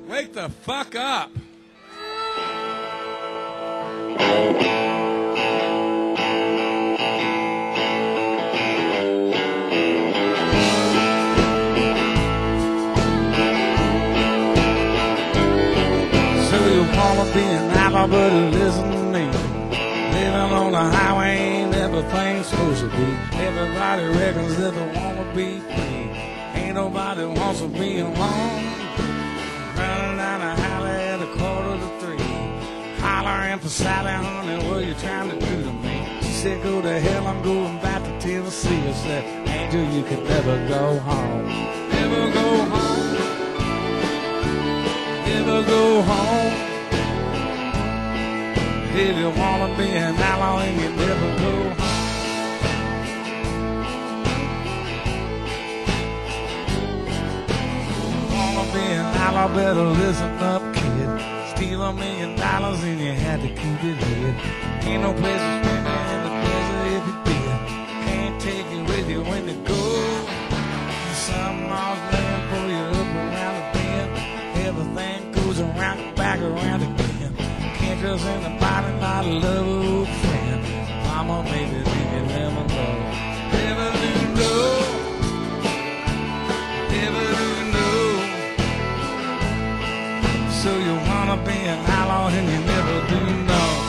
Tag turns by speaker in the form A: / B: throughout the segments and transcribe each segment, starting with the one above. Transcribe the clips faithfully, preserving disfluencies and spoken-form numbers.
A: Wake the fuck up.
B: Wanna be an outlaw, but listen to me. Living on the highway ain't everything supposed to be. Everybody reckons that they wanna be free. Ain't nobody wants to be alone. Running down the alley at a quarter to three, hollering for Sally, honey, what you trying to do to me? She said, go to hell, I'm going back to Tennessee. I said, Angel, you could never go home. Never go home. Never go home. If you wanna be an outlaw and you never go home. Wanna be an outlaw, better listen up, kid. Steal a million dollars and you had to keep it hid. Ain't no place to spend it in the desert if you did. Can't take it with you when you go. Some laws laying for you up around the bend. Everything goes around, back around again. Just in the body, not a love old friend. Mama, baby, did you never know? Never do know. Never do know. So you wanna be an outlaw and you never do know.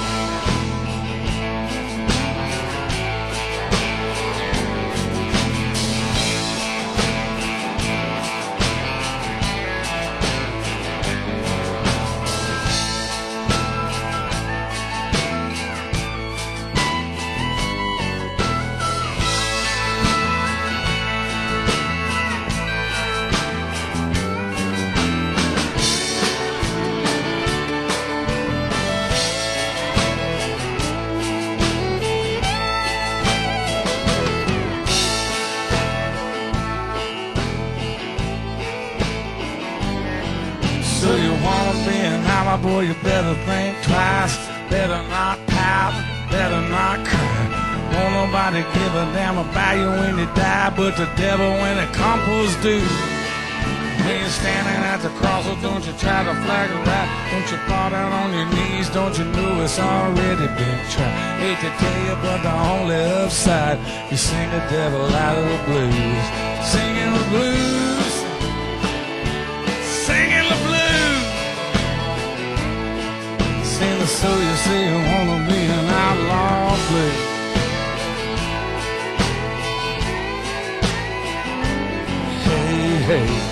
B: Boy, you better think twice. Better not pout, better not cry. Won't nobody give a damn about you when you die, but the devil when it comes do. When you're standing at the crossroads, don't you try to flag it right. Don't you fall down on your knees, don't you know it's already been tried. Hate to tell you, but the only upside, you sing the devil out of the blues. Singing the blues, singing the blues. So you say you wanna be an outlaw, please. Hey, hey.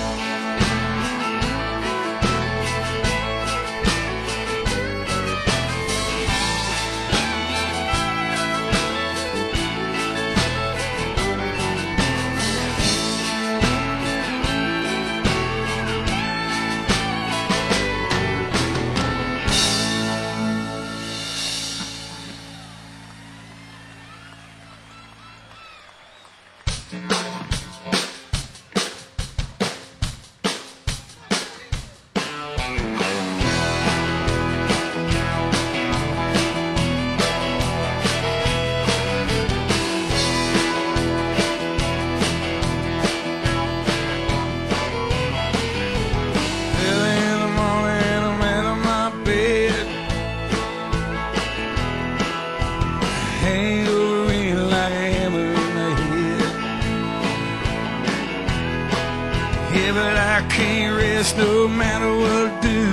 B: No matter what I do,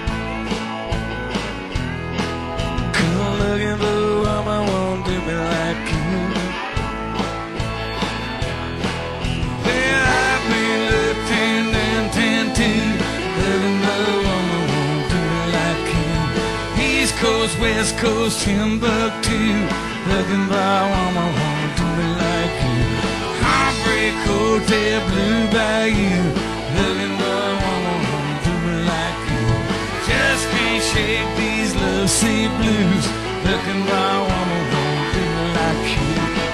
B: 'cause I'm looking for a woman won't do me like you. Well, I've been looking and tempted, looking for a woman won't do me like you. East Coast, West Coast, Timbuktu, looking for a woman won't do me like you. Heartbreak Hotel, Blue Bayou, looking for a woman. Shake these love sea blues, looking for a woman won't do like you.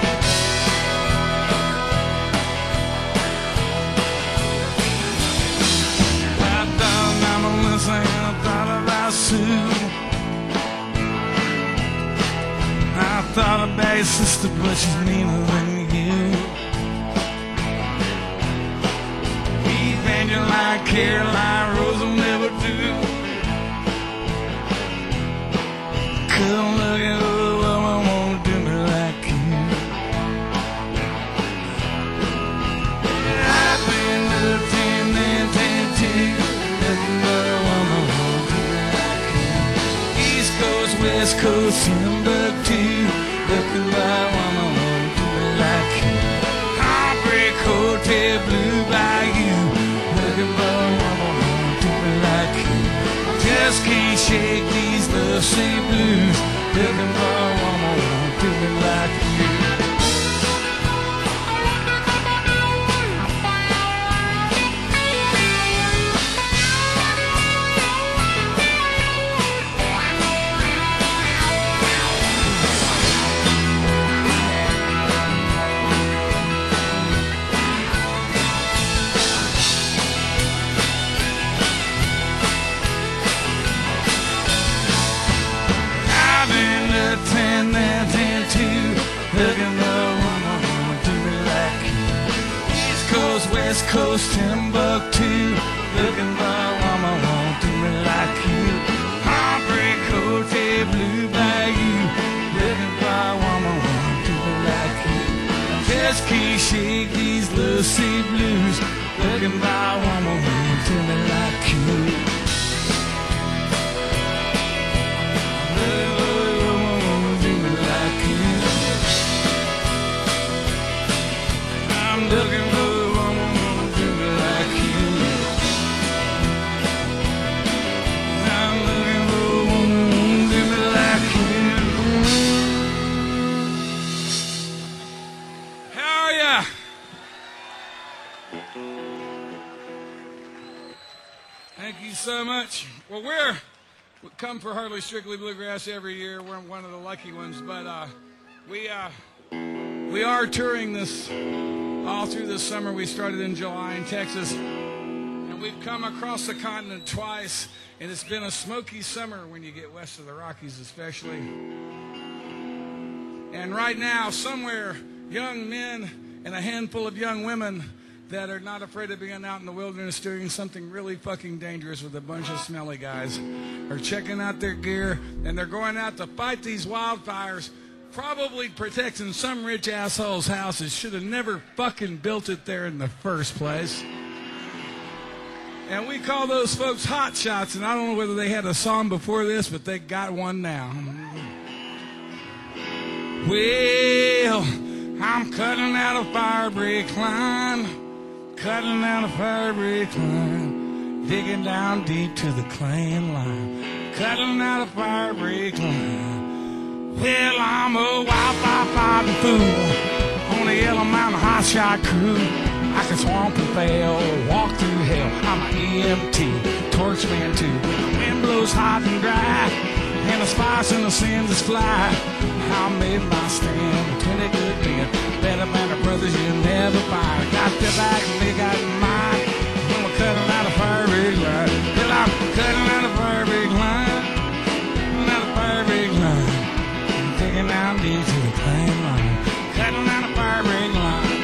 B: I thought about Melissa and I thought about Sue. I thought about your sister, but she's meaner than you. Evangel like Caroline Rose will never do Coast, Timbuktu, looking by one I want to be like you. Heartbreak Hotel, Blue Bayou, looking by one I want to be like you. Just can't shake these lovesick blues, looking for a woman who won't do me like you. Looking for a woman who won't do me like you. East Coast, West Coast, Timbuktu, looking for a woman who won't do me like you. Heartbreak Hotel, Blue Bayou, looking for a woman who won't do me like you. Just can't shake these lovesick blues, looking for a woman who won't do me like you. I'm looking for a woman who'll do me like you. I'm looking for a woman who'll do me like you. How are ya? Thank you so much. Well, we're we come for Hardly Strictly Bluegrass every year. We're one of the lucky ones, but uh, we uh, we are touring this. All through this summer. We started in July in Texas, and we've come across the continent twice, and it's been a smoky summer when you get west of the Rockies especially. And right now, somewhere, young men and a handful of young women that are not afraid of being out in the wilderness doing something really fucking dangerous with a bunch of smelly guys are checking out their gear, and they're going out to fight these wildfires, probably protecting some rich asshole's houses. Should have never fucking built it there in the first place. And we call those folks hot shots, and I don't know whether they had a song before this, but they got one now. Well, I'm cutting out a firebreak line, cutting out a firebreak line, digging down deep to the claim line, cutting out a firebreak line. Well, I'm a wildfire fighting fool on the Yellow Mountain hotshot crew. I can swamp and fail, walk through hell. I'm an E M T, torchman too. The wind blows hot and dry, and the spice and the cinders fly. I made my stand between the good men. Better man of brothers you never find. Got their back and they got mine. I'm cutting out a firebreak line. Well, I'm cutting out a firebreak line, cutting out a firebreak line. Digging down deep to the claim line, cutting out a firebreak line.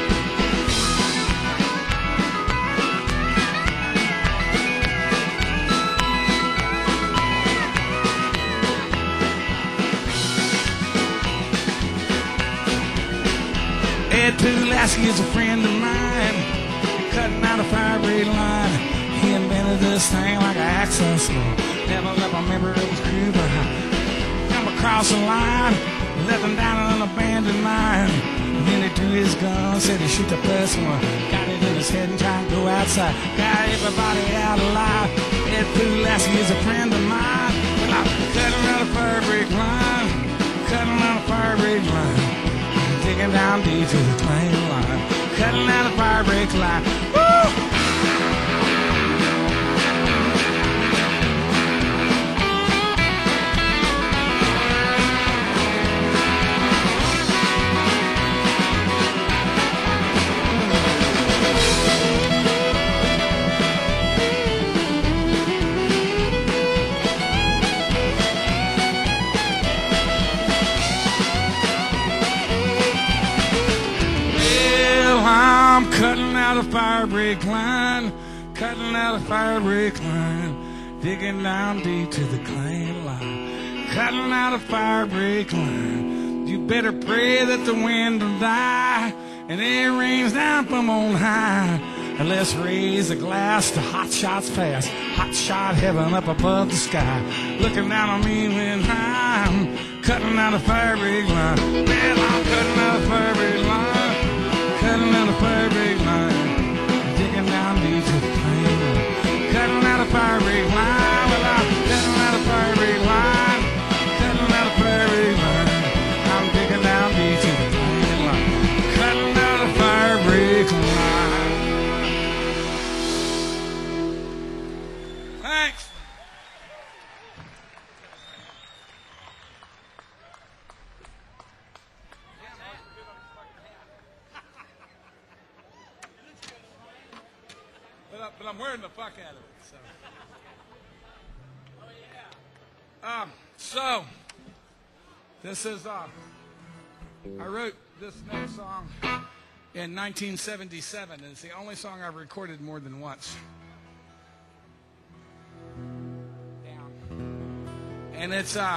B: Ed Pulaski is a friend of mine, cutting out a firebreak line. He invented this thing like an access law. Never let my member of his crew behind. Across the line, left him down in an abandoned mine. And then he drew his gun, said he'd shoot the first one. Got it in his head and tried to go outside. Got everybody out alive. Ed Pulaski is a friend of mine. Well, I'm cutting out a firebreak line, cutting out a firebreak line, digging down deep to the claim line, cutting out a firebreak line. Woo! I'm cutting out a firebreak line, cutting out a firebreak line, digging down deep to the claim line, cutting out a firebreak line. You better pray that the wind will die and it rains down from on high. And let's raise a glass to hot shots fast. Hot shot heaven up above the sky. Looking down on me when I'm cutting out a fire break line. Man, I'm cutting out a fire break line. Cutting out a fire break line. Digging down deep to the plane. Cutting out a fire break line. Well, I'm cutting out a fire break line. Cutting out a fire break line. I'm digging down deep to the plane line. Cutting out a fire break line. Thanks. But, I, but I'm wearing the fuck out of it. So, oh yeah. Um. So, this is uh. I wrote this next song in nineteen seventy-seven, and it's the only song I've recorded more than once. And it's, uh,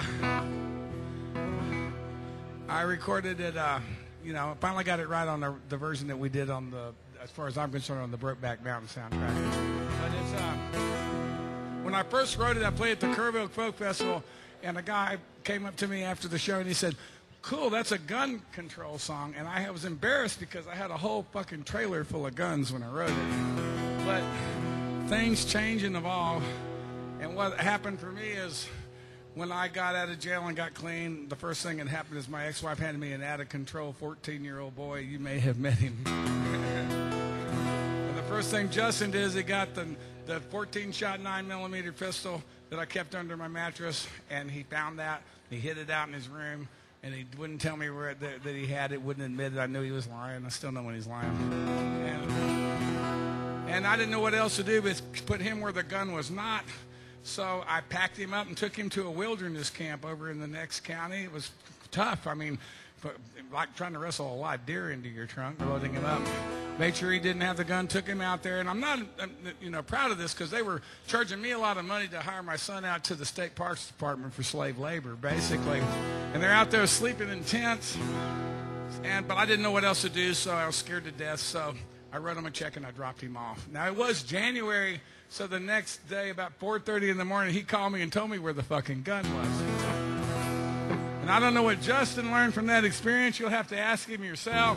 B: I recorded it, uh, you know, finally got it right on the, the version that we did on the, as far as I'm concerned, on the Brokeback Mountain soundtrack. But it's, uh, when I first wrote it, I played at the Kerrville Folk Festival, and a guy came up to me after the show, and he said, cool, that's a gun control song. And I was embarrassed because I had a whole fucking trailer full of guns when I wrote it. But things change and evolve. And what happened for me is, when I got out of jail and got clean, the first thing that happened is my ex-wife handed me an out-of-control fourteen-year-old boy. You may have met him. And the first thing Justin did is he got the the fourteen-shot nine millimeter pistol that I kept under my mattress, and he found that. He hid it out in his room, and he wouldn't tell me where that, that he had it, wouldn't admit it. I knew he was lying. I still know when he's lying. And, and I didn't know what else to do but put him where the gun was not. So I packed him up and took him to a wilderness camp over in the next county. It was tough. I mean, like trying to wrestle a live deer into your trunk, loading him up. Made sure he didn't have the gun, took him out there. And I'm not, you know, proud of this because they were charging me a lot of money to hire my son out to the State Parks Department for slave labor, basically. And they're out there sleeping in tents. And but I didn't know what else to do, so I was scared to death. So I wrote him a check and I dropped him off. Now, it was January. So the next day, about four thirty in the morning, he called me and told me where the fucking gun was. And I don't know what Justin learned from that experience. You'll have to ask him yourself.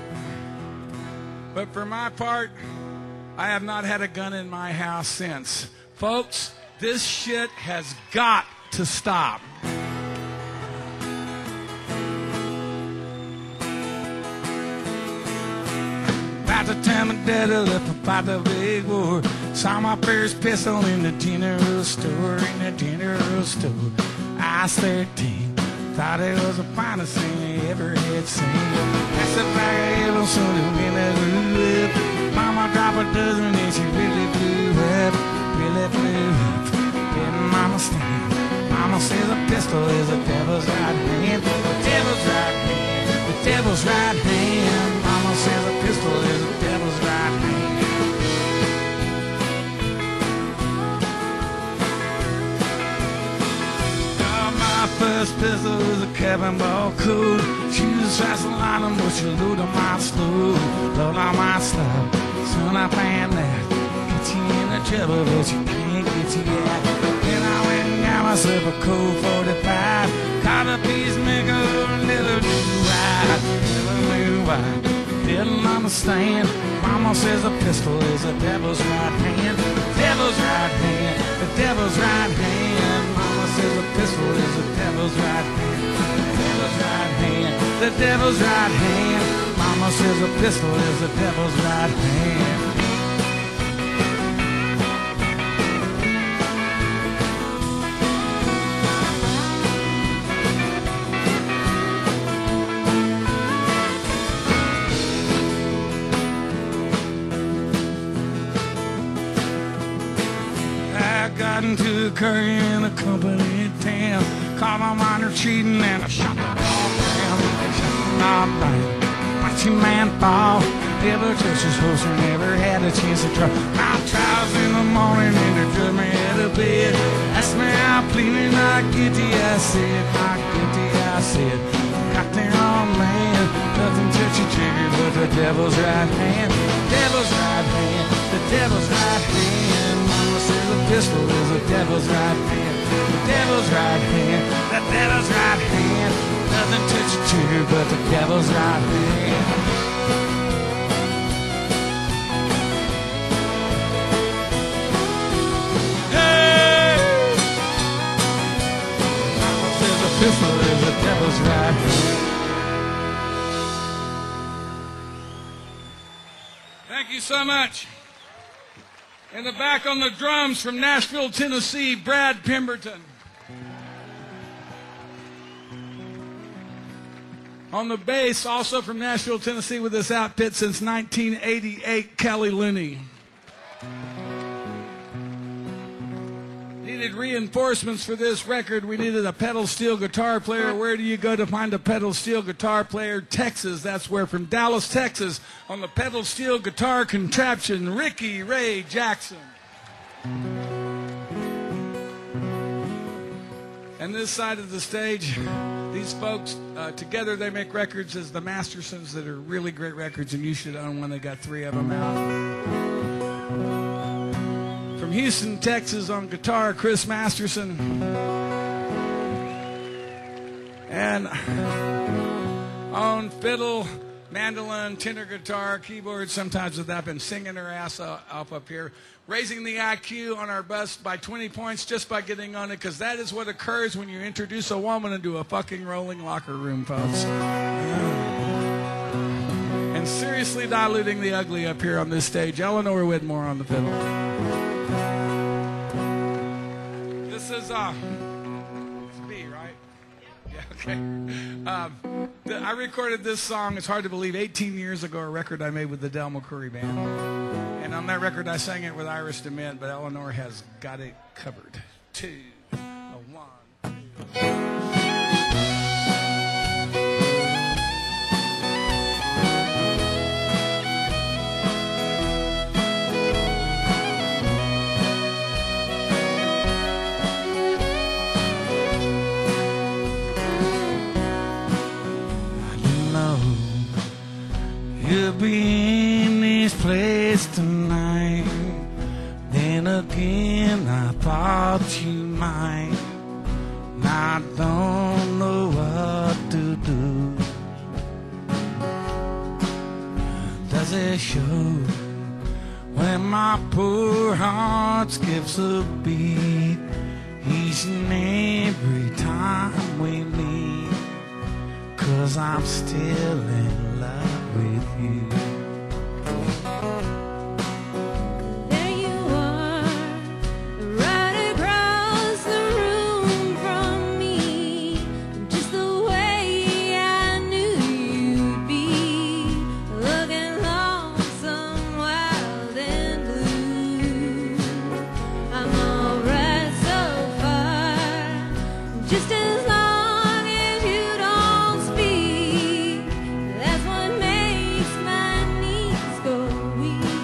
B: But for my part, I have not had a gun in my house since. Folks, this shit has got to stop. About the time my daddy left to fight the big war, saw my first pistol in the general store, in the general store. I was thirteen, thought it was the finest thing I ever had seen. That's a bag of yellow soda when I grew up. Mama dropped a dozen and she really blew up, really blew up. Didn't mama stand? Mama says a pistol is the devil's right hand, the devil's right hand, the devil's right hand. Mama says a pistol is the devil's right hand. First pistol was a Kevin Ball cool. She was fast and line them, but she load on my slow, load on my slow. Soon I found that get you in the trouble, but you can't get you out. Then I went and got myself a Colt forty-five, caught a peacemaker, never knew why, never knew why. Didn't understand. Mama says a pistol is the devil's right hand, the devil's right hand, the devil's right hand. Mama says a pistol is the devil's right hand, the devil's right hand, the devil's right hand. Mama says a pistol is the devil's right hand. Into a curry in a company town, caught my miner cheating and I shot the dog down. Shot the dog down, watch him man fall. Never touched his horse and never had a chance to try. My trials in the morning and they drove me out of bed. Asked me how pleading not guilty, I said, not guilty, I said. Got there on man, nothing to touch your trigger, but the devil's right hand, devil's right hand, the devil's right hand. Mama says a pistol is the devil's right hand, the devil's right hand, the devil's right hand. Nothing touch your trigger, but the devil's right hand. Pistol is the devil's right hand. Thank you so much. In the back on the drums from Nashville, Tennessee, Brad Pemberton. On the bass, also from Nashville, Tennessee, with this outfit since nineteen eighty-eight, Kelly Looney. Needed reinforcements for this record. We needed a pedal steel guitar player. Where do you go to find a pedal steel guitar player? Texas. That's where, from Dallas, Texas, on the pedal steel guitar contraption, Ricky Ray Jackson. And this side of the stage, these folks, uh, together they make records as the Mastersons that are really great records, and you should own one. They got three of them out. From Houston, Texas, on guitar, Chris Masterson. And on fiddle, mandolin, tenor guitar, keyboard, sometimes without been singing her ass off up here. Raising the I Q on our bus by twenty points just by getting on it, because that is what occurs when you introduce a woman into a fucking rolling locker room, folks. And seriously diluting the ugly up here on this stage, Eleanor Whitmore on the fiddle. This is, uh, it's B, right? Yeah, okay. Um, the, I recorded this song, it's hard to believe, eighteen years ago, a record I made with the Del McCoury Band. And on that record, I sang it with Iris DeMent, but Eleanor has got it covered. Two, a one, two. You'll be in this place tonight. Then again, I thought you might. I don't know what to do. Does it show when my poor heart skips a beat each and every time we meet? 'Cause I'm still in love with you.
A: There you are, right across the room from me, just the way I knew you'd be, looking lonesome, wild and blue. I'm alright so far, just as long that's what makes my knees go weak.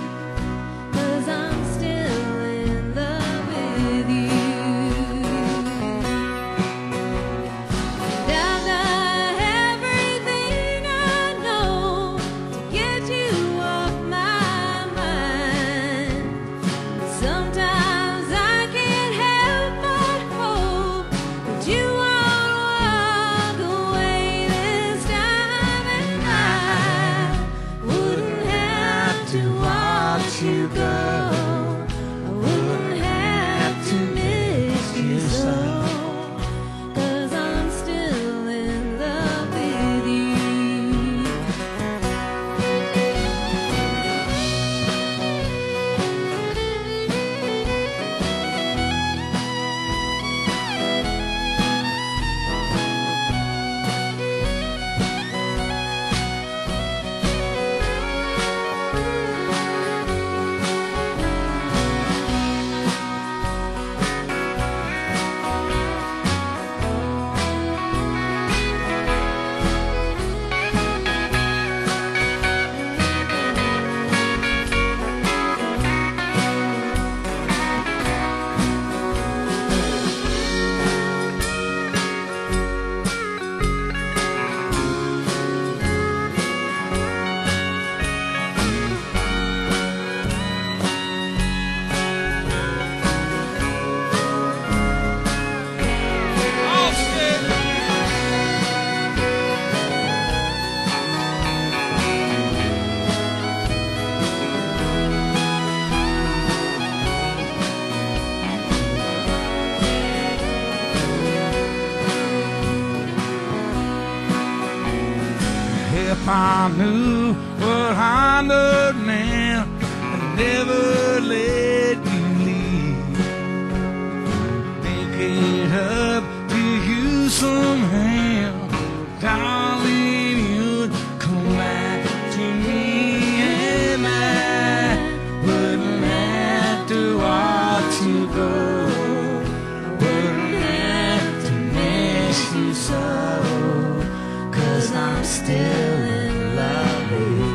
B: I knew what I know now, I'd never let you leave. Make it up to you somehow, darling, you'd come back to me, and I wouldn't have to watch you go. Wouldn't have to miss you so, 'cause I'm still in love with you.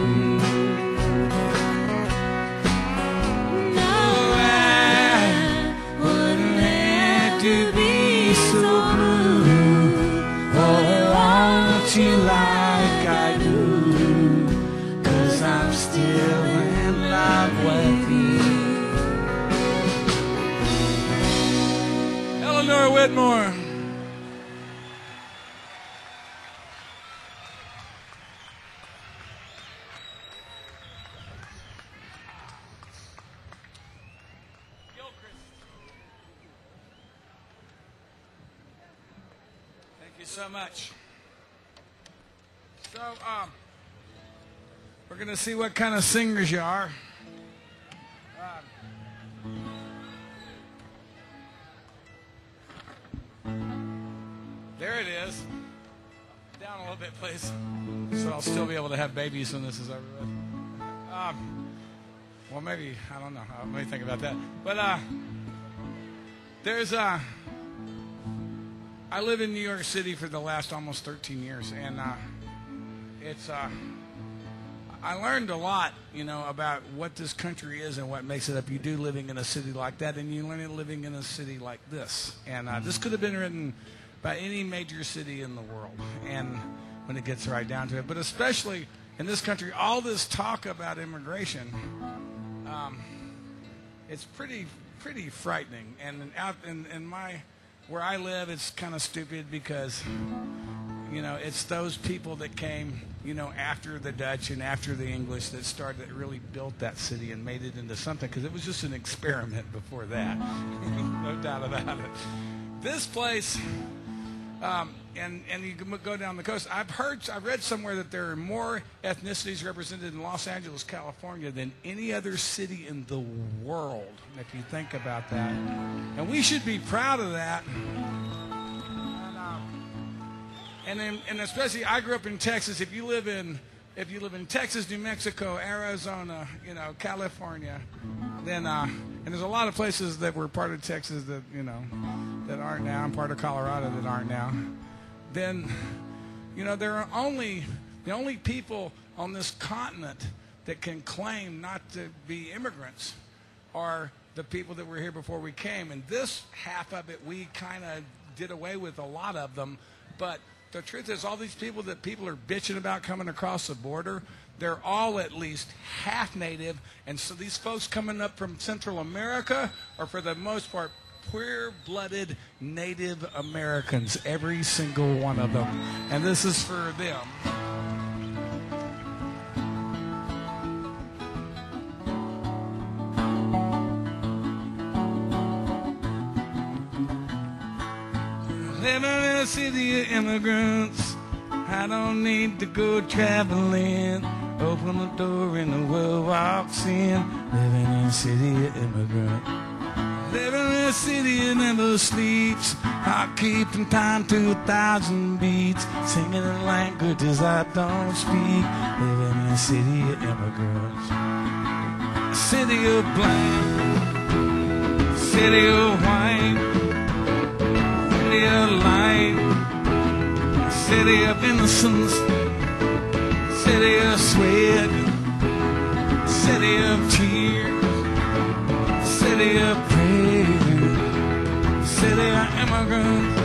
A: No, I
B: Wouldn't have to be so blue. Oh, I want you like I do, 'cause I'm still in love with you. Eleanor Whitmore. Thank you so much. So, um, we're going to see what kind of singers you are. Um, there it is. Down a little bit, please. So I'll still be able to have babies when this is over with. Um, well, maybe, I don't know. Let me think about that. But uh, there's uh, I live in New York City for the last almost thirteen years, and uh, it's uh, I learned a lot, you know, about what this country is and what makes it up. You do living in a city like that, and you learn it living in a city like this. And uh, this could have been written by any major city in the world, and when it gets right down to it, but especially in this country, all this talk about immigration, um, it's pretty pretty frightening. And out in, in my where I live, it's kind of stupid because, you know, it's those people that came, you know, after the Dutch and after the English that started, that really built that city and made it into something, because it was just an experiment before that. No doubt about it. This place, um, and, and you can go down the coast. I've heard, I've read somewhere that there are more ethnicities represented in Los Angeles, California than any other city in the world, if you think about that. And we should be proud of that. And then, and especially, I grew up in Texas. If you live in, if you live in Texas, New Mexico, Arizona, you know, California, then, uh, and there's a lot of places that were part of Texas that, you know, that aren't now. I'm part of Colorado that aren't now. Then, you know, there are only the only people on this continent that can claim not to be immigrants are the people that were here before we came. And this half of it, we kind of did away with a lot of them, but the truth is, all these people that people are bitching about coming across the border, they're all at least half native. And so these folks coming up from Central America are, for the most part, pure-blooded Native Americans, every single one of them. And this is for them. Living in a city of immigrants, I don't need to go traveling. Open the door and the world walks in. Living in a city of immigrants. Living in a city that never sleeps. I keep in time to a thousand beats. Singing in languages I don't speak. Living in a city of immigrants. A city of blank. City of white. City of light, city of innocence, city of sweat, city of tears, city of praise, city of immigrants.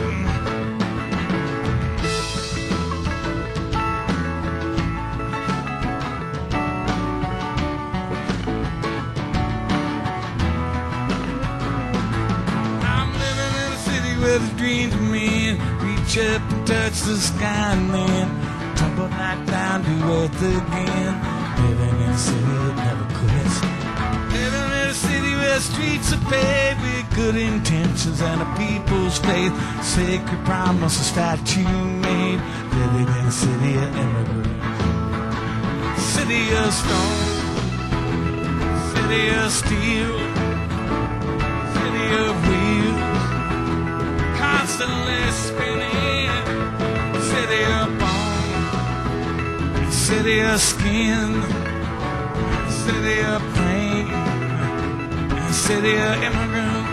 B: Where the dreams of men reach up and touch the sky and then tumble back down to earth again. Living in a city that never quits. Living in a city where streets are paved with good intentions and a people's faith. Sacred promises that you made. Living in a city of immigrants. city of stone, city of steel, city of wheels, constantly spinning, city of bone, city of skin, city of pain, city of immigrants.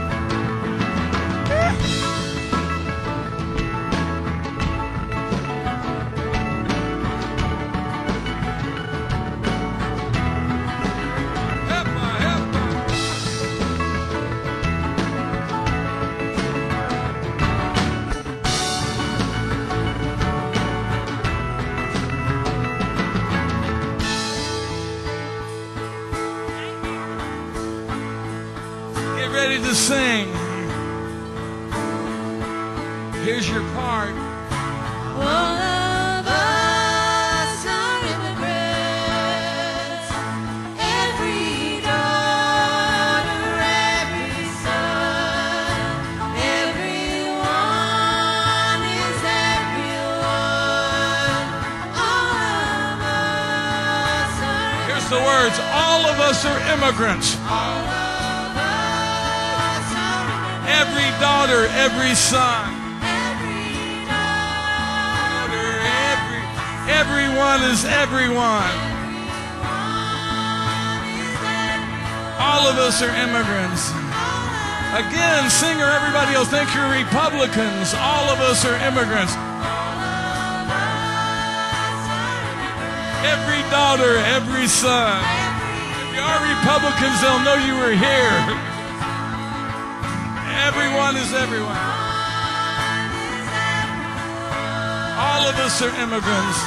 B: Ready to sing. Here's your part.
A: All of us are immigrants. Every daughter, every son, everyone is everyone. All of us are.
B: Here's the words. All of us are immigrants. Every daughter, every son,
A: Every daughter,
B: every, everyone is everyone. All of us are immigrants. Again, singer, everybody else, think you're Republicans. All of us are immigrants. Every daughter, every son. If you are Republicans, they'll know you were here. Everyone is everyone. All of us are immigrants.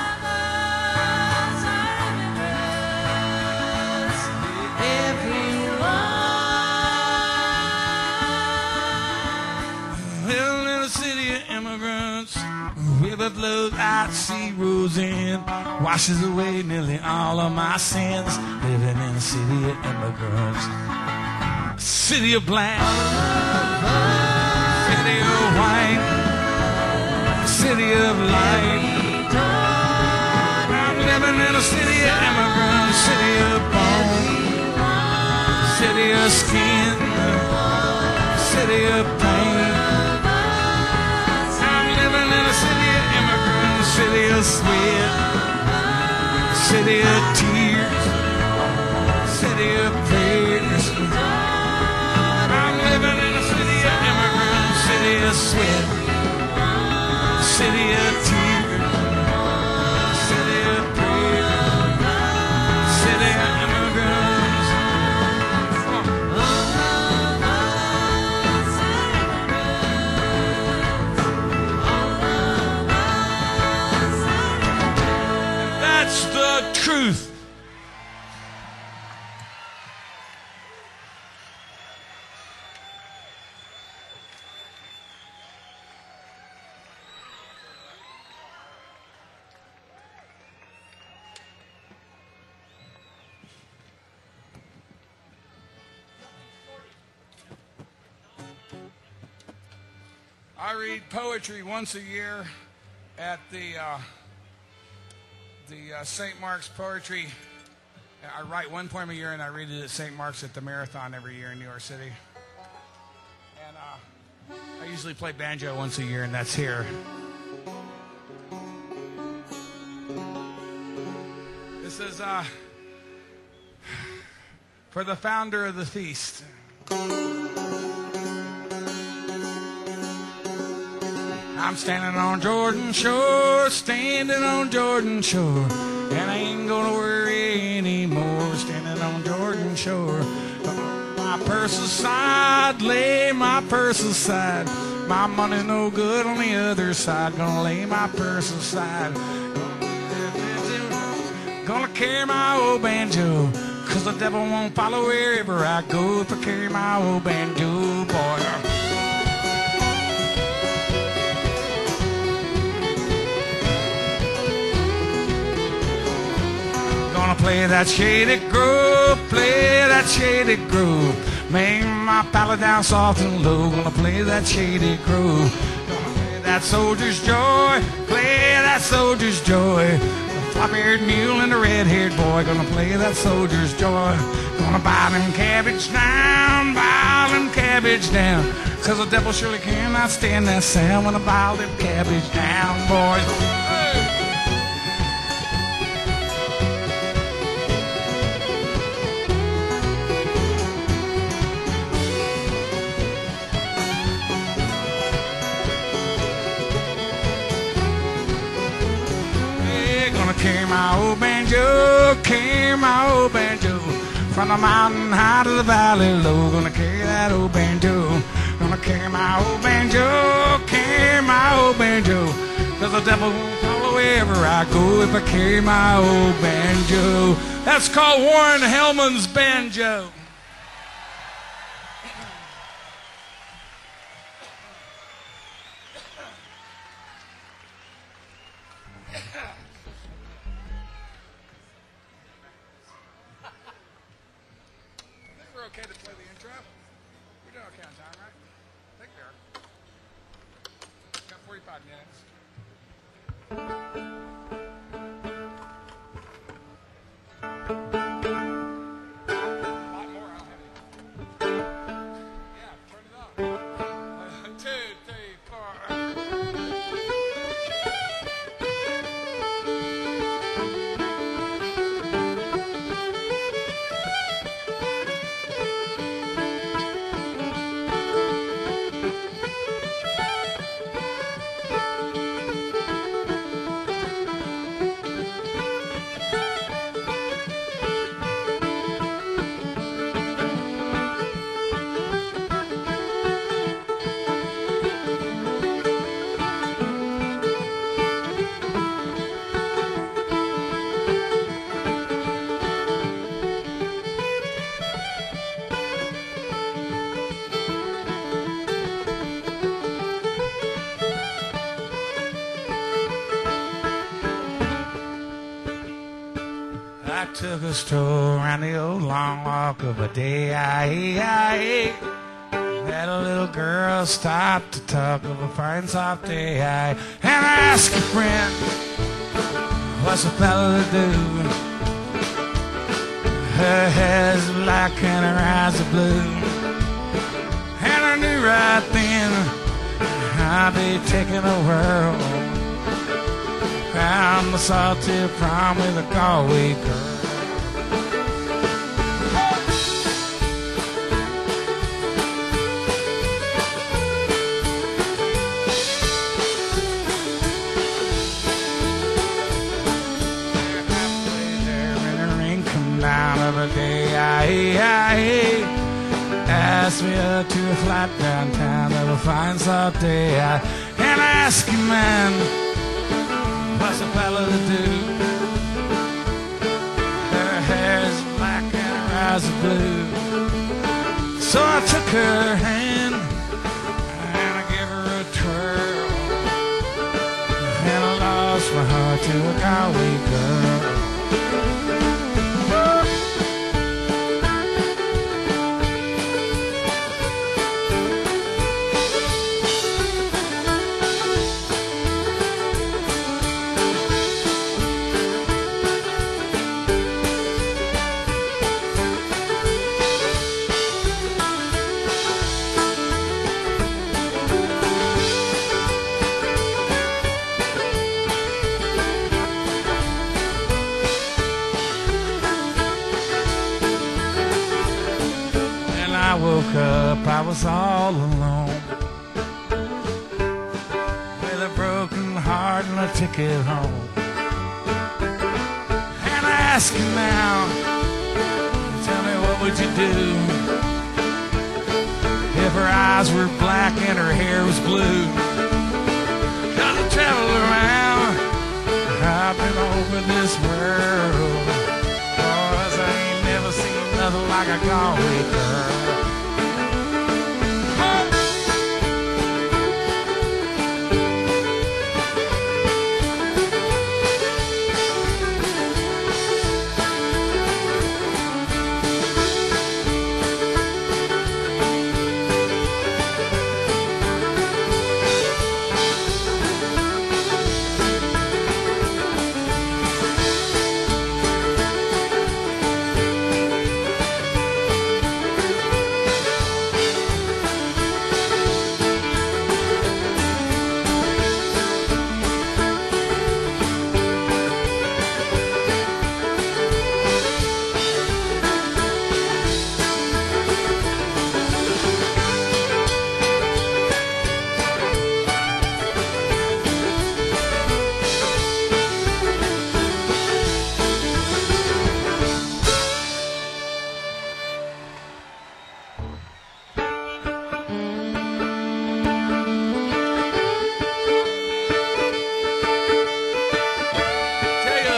B: Living in a city of immigrants, river flows out, sea rolls in, washes away nearly all of my sins. Living in a city of immigrants. City of black, city of white, city of light. I'm living in a city of immigrants, city of bone, city of skin, city of pain. I'm living in a city of immigrants, city of sweat, city of tears, city of prayers. Living in a city of immigrants, city of sweat, city of tears, city of prayer, city of immigrants. That's the truth. I read poetry once a year at the uh, the uh, Saint Mark's Poetry. I write one poem a year, and I read it at Saint Mark's at the Marathon every year in New York City. And uh, I usually play banjo once a year, and that's here. This is uh, for the founder of the feast. I'm standing on Jordan Shore, standing on Jordan Shore, and I ain't gonna worry anymore. Standing on Jordan Shore, my purse aside, lay my purse aside. My money no good on the other side. Gonna lay my purse aside. Gonna carry my old banjo, cause the devil won't follow wherever I go. If I carry my old banjo, boy. Gonna play that Shady Grove, play that Shady Grove. Make my palate down soft and low. Gonna play that Shady Grove. Gonna play that Soldier's Joy, play that Soldier's Joy. flop-eared mule and a red-haired boy gonna play that soldier's joy. Gonna buy them cabbage down, buy them cabbage down. Cause the devil surely cannot stand that sound when I buy them cabbage down, boys. Carry my old banjo, carry my old banjo, from the mountain high to the valley low. Gonna carry that old banjo, gonna carry my old banjo, carry my old banjo. Cause the devil won't follow wherever I go if I carry my old banjo. That's called Warren Hellman's banjo. Okay to play the intro? We're doing okay on time, right? I think we are. Got forty-five minutes. A lot more, I don't have any. Yeah, turn it up. One, two, three, four. I took a stroll around the old long walk of a day. I, I, had a little girl stop to talk of a fine soft day. I, and I asked a friend, what's a fella to do? Her hair's black and her eyes are blue. And I knew right then I'd be taking a whirl round the salty prom with a Galway girl. Another day, I, I asked me up to a flight downtown of a fine soft day. I, and I asked him, man, what's a fella to do? Her hair's black and her eyes are blue. So I took her hand and I gave her a twirl, and I lost my heart to a Galway girl. I woke up, I was all alone, with a broken heart and a ticket home. And I asked him now, tell me what would you do if her eyes were black and her hair was blue? Cause I traveled around, I've been over this world, cause I ain't never seen nothing like a Galway girl.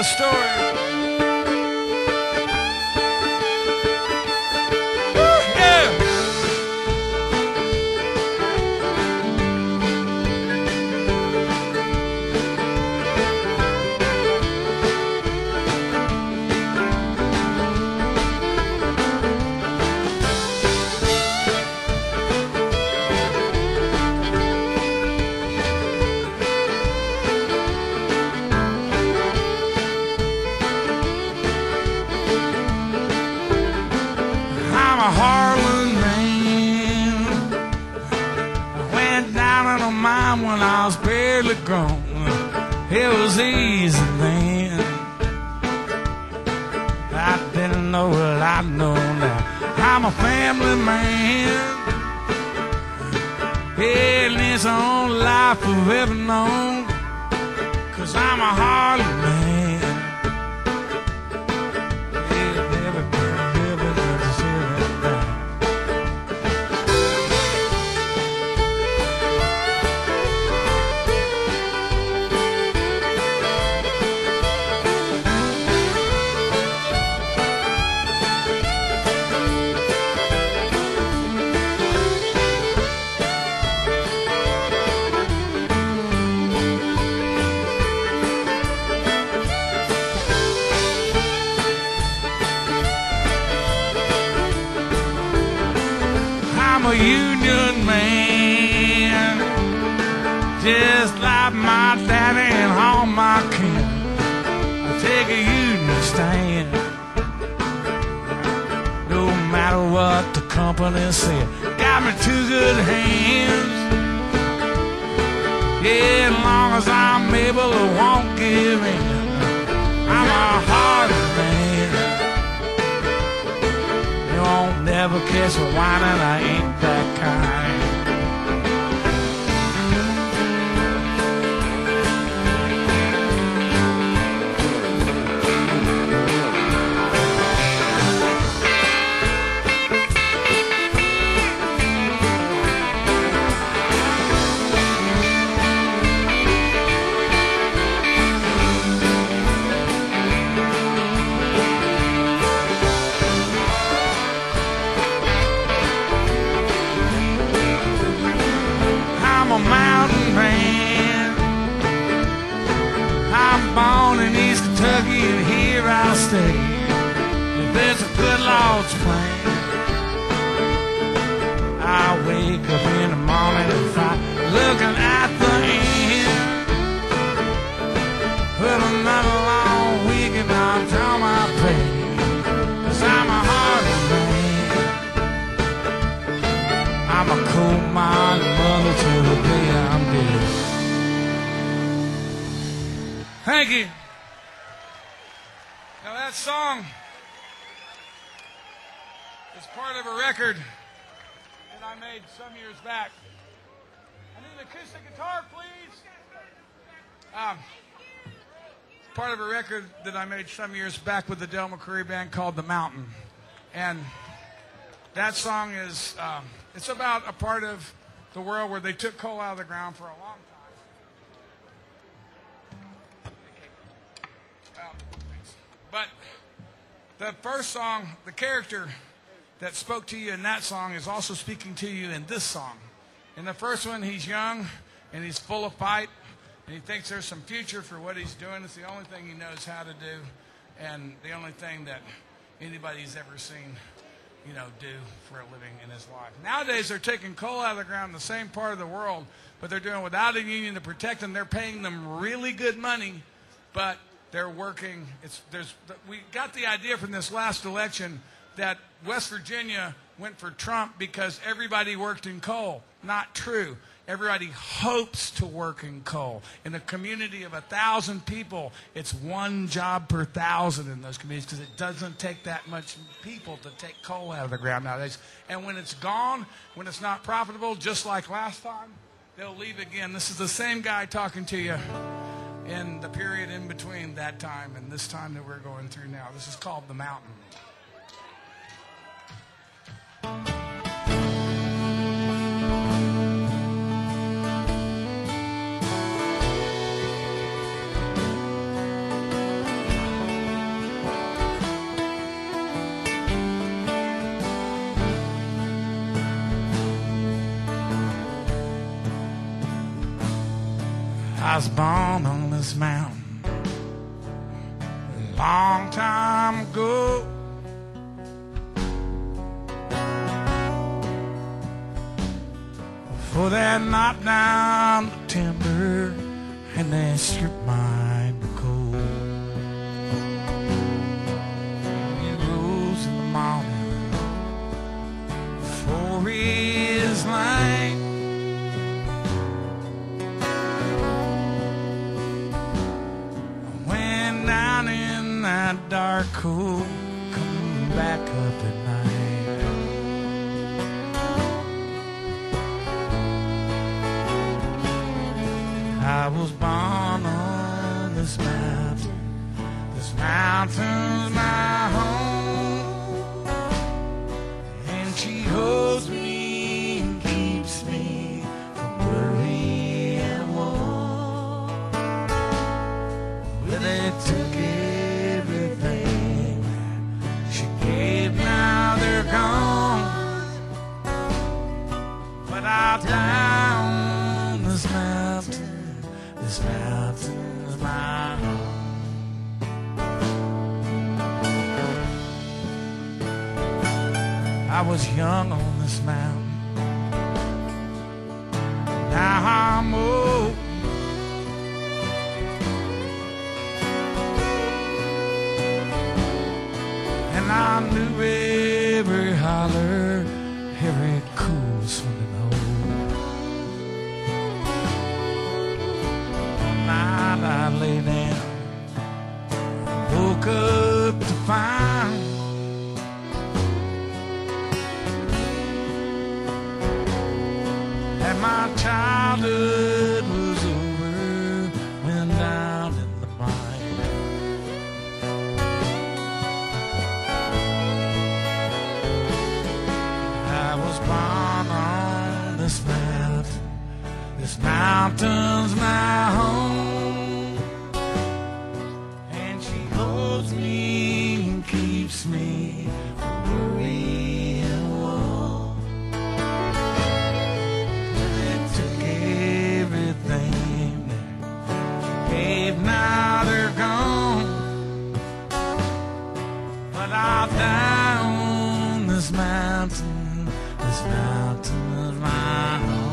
B: a story. Yeah. I'm a Harlan man. I went down on a mine when I was barely grown. It was easy then. I didn't know what I know now. I'm a family man. Yeah, and it's the only life I've ever known. Cause I'm a Harlan man. Yeah, never, never, never said that. I'm a union man, just like my daddy and all my kin. I take a union stand, no matter what the company said. Got me two good hands, yeah, as long as I'm able, I won't give in. I'm a hard man. You won't never catch me whining, I ain't that kind. I'm a mountain man. I'm born in East Kentucky and here I'll stay. If there's a good Lord's plan, I wake up in the morning and find looking at the end. With another long week and I'll draw my pay. Cause I'm a hard man. I'm a coal-mining mother till the day I'm dead. Thank you. Now that song is part of a record that I made some years back. I need an acoustic guitar, please. Um, it's part of a record that I made some years back with the Del McCoury Band called The Mountain. And that song is, um, it's about a part of the world where they took coal out of the ground for a long time. Um, but the first song, the character that spoke to you in that song is also speaking to you in this song. In the first one, he's young and he's full of fight and he thinks there's some future for what he's doing. It's the only thing he knows how to do and the only thing that anybody's ever seen, you know, do for a living in his life. Nowadays, they're taking coal out of the ground in the same part of the world, but they're doing it without a union to protect them. They're paying them really good money, but they're working. It's there's we got the idea from this last election that West Virginia went for Trump because everybody worked in coal. Not true. Everybody hopes to work in coal. In a community of a thousand people, it's one job per thousand in those communities because it doesn't take that much people to take coal out of the ground nowadays. And when it's gone, when it's not profitable, just like last time, they'll leave again. This is the same guy talking to you in the period in between that time and this time that we're going through now. This is called The Mountain. I was born on this mountain a long time ago. Before they knocked down the timber and they stripped mine to coal. It rose in the morning before his light. I went down in that dark cold, come back up at night. I was born on this mountain. This mountain's my home, and she holds me and keeps me from worry and woe. Well, they took everything she gave, now they're gone. But I'll die on this mountain. This mountain's my home. I was young on this mountain. Now I'm old. And I knew every holler, every cool swimming hole. I lay down, woke up to find that my childhood was over, went down in the mine. I was born on this mountain. This mountain's my home. Me and keeps me from worry and woe. They took everything she gave, now they're gone. But I'll die on this mountain. This mountain's my home.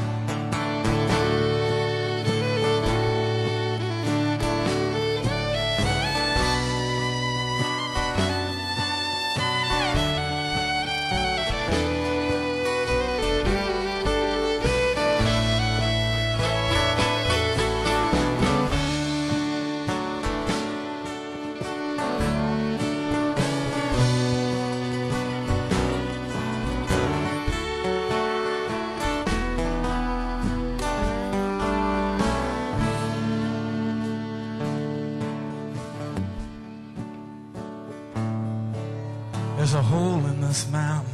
B: There's a hole in this mountain,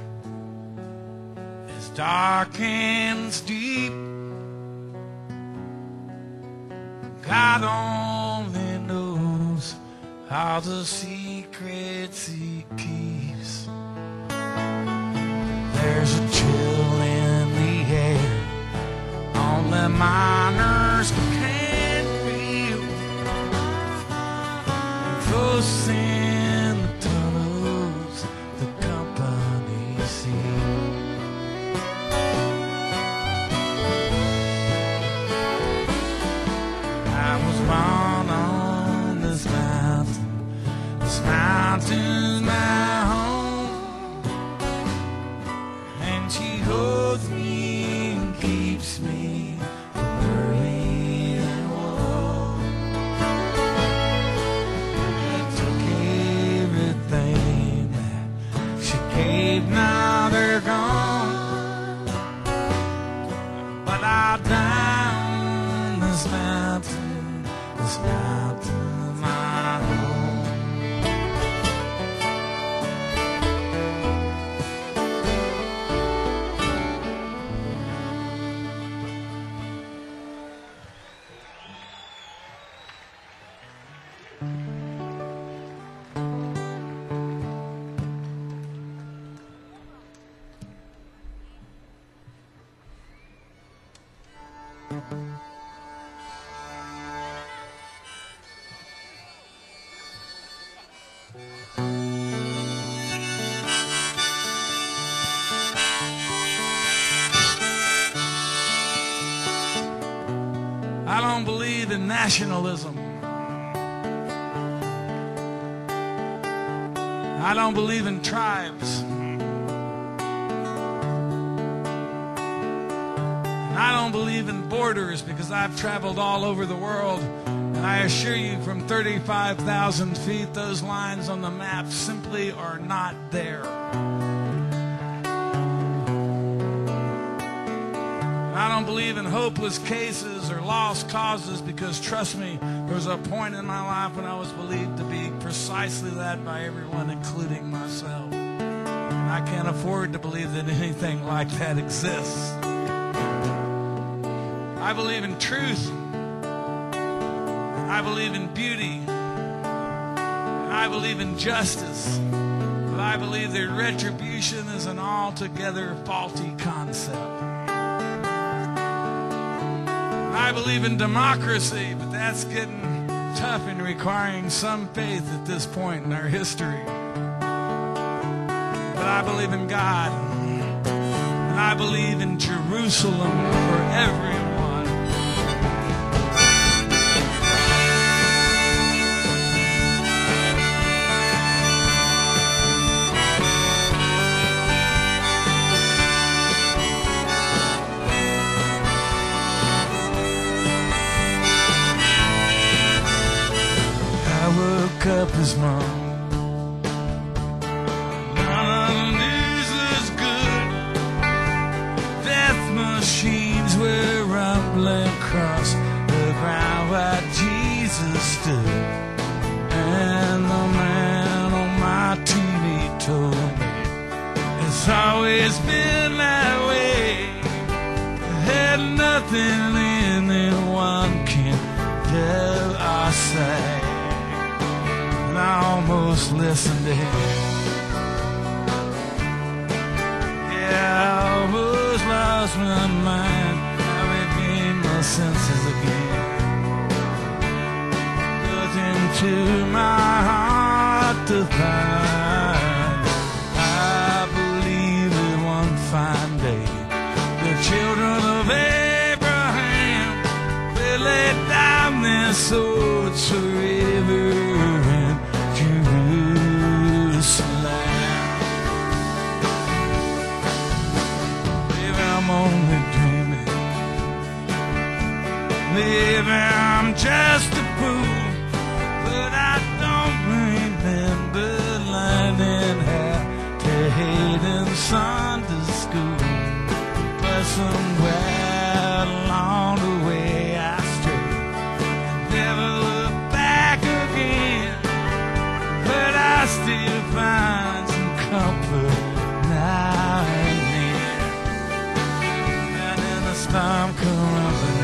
B: it's dark and it's deep. God only knows all the secrets he keeps. There's a chill in the air, only miners can feel. Close in the tunnels, the company see. I was born on this mountain, this mountain's my home, and she holds me and keeps me from worry and woe. They took everything that she gave, now they're gone, but I'll die on this mountain, this mountain's my home. I don't believe in nationalism. I don't believe in tribes. And I don't believe in borders because I've traveled all over the world. And I assure you, from thirty-five thousand feet, those lines on the map simply are not there. I don't believe in hopeless cases or lost causes because, trust me, there was a point in my life when I was believed to be precisely that by everyone, including myself. And I can't afford to believe that anything like that exists. I believe in truth. I believe in beauty. And I believe in justice. But I believe that retribution is an altogether faulty concept. I believe in democracy, but that's getting tough and requiring some faith at this point in our history. But I believe in God, and I believe in Jerusalem for everyone. Up his mom. None of the news was good. Death machines were rumbling across the ground where Jesus stood. And the man on my T V told me it's always been that way. Had nothing anyone can do or say. I almost listened to him. Yeah, I almost lost my mind. I regained my senses again. Looked into my heart to find I believe that one fine day the children of Abraham will lay down their swords forever. Maybe I'm just a fool, but I don't remember learning how to hate in Sunday school. But somewhere along the way I strayed, never look back again. But I still find some comfort now and then. And then the storm comes in.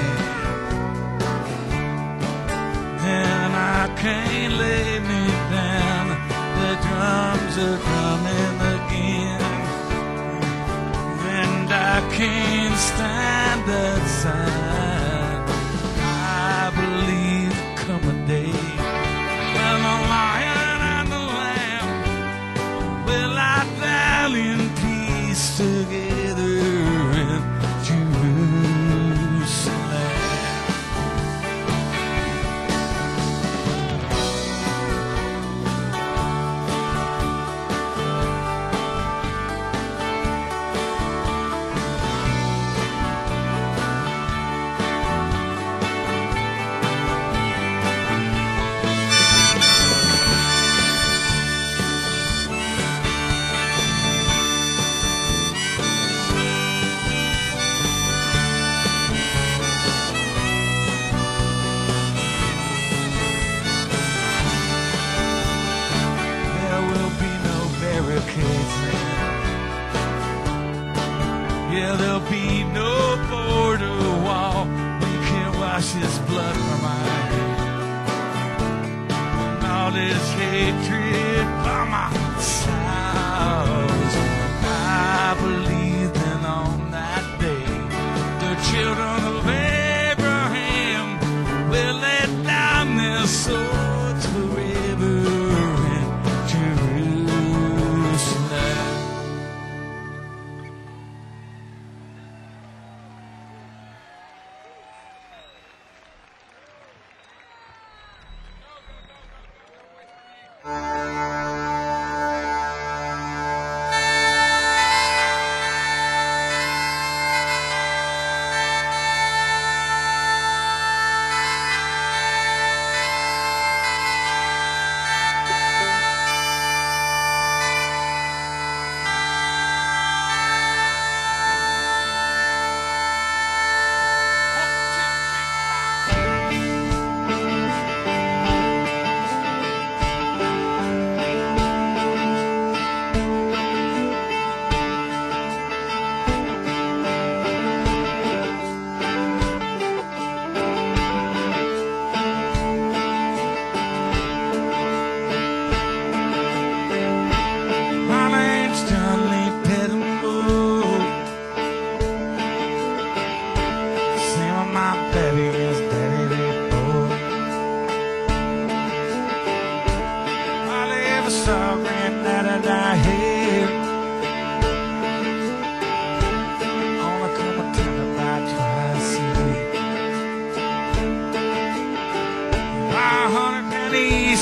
B: And I can't lay me down. The drums are drumming again, and I can't stand that sign. I believe come a day when the lion and the lamb will lie down in peace together in Jerusalem. Yeah, there'll be no border wall. We can't wash his blood from our hands. And all this hatred by my side. I believe that on that day, the children of Abraham will lay down their swords forever in Jerusalem.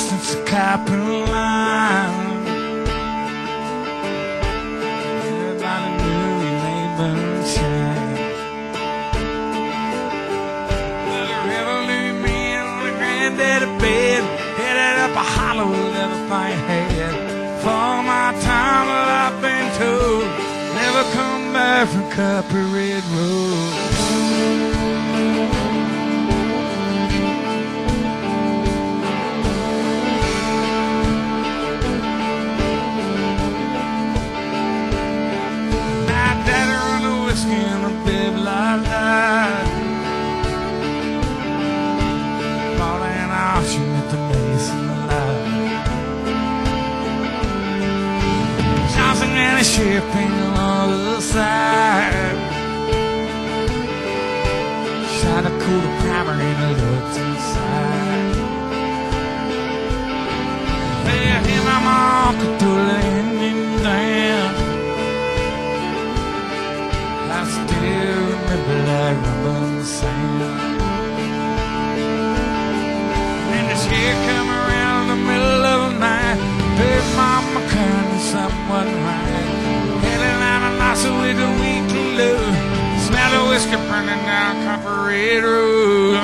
B: since the copper line. Everybody knew he made moonshine. Well, the river knew me on the granddaddy bed, headed up a hollow with everything had. For all my time that I've been told, never come back from Copper Red Road. My daddy run the whiskey and a bib like that. Bought an auction at the Mason Lot. Johnson and a shipping on the side. Shot a cool primer and I looked inside. There him my mom could do the ending down. I still remember that rumbling sound. And this year come around the middle of the night. Baby mama kind of something wasn't right. Heading out of Nassau with a weekly load. Smell of whiskey burning down Copper Red Road.